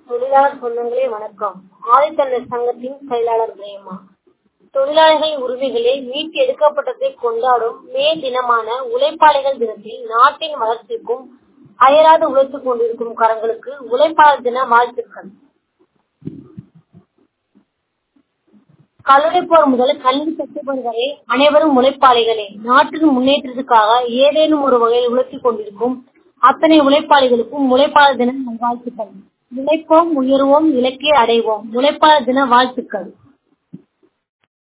தொழிலாளர் சொந்தங்களே வணக்கம். ஆதித்தமிழர் சங்கத்தின் செயலாளர் பிரேமா. தொழிலாளர்களின் உரிமைகளை மீட்டு எடுக்கப்பட்டதை கொண்டாடும் மே தினமான உழைப்பாளிகள் தினத்தில் நாட்டின் வளர்ச்சிக்கும் அயராது உழைத்துக் கொண்டிருக்கும் கரங்களுக்கு உழைப்பாளர் தின வாழ்த்துக்கள். கல்லூரி போர் முதல் கல்வி கற்றுப்பது வரை அனைவரும் உழைப்பாளிகளே. நாட்டின் முன்னேற்றத்துக்காக ஏதேனும் ஒரு வகையில் உழைத்துக் கொண்டிருக்கும் அத்தனை உழைப்பாளிகளுக்கும் உழைப்பாளர் தின வாழ்த்துக்கள். உழைப்போம், உயர்வோம், இலக்கை அடைவோம். உழைப்பாளர் தின வாழ்த்துக்கள்.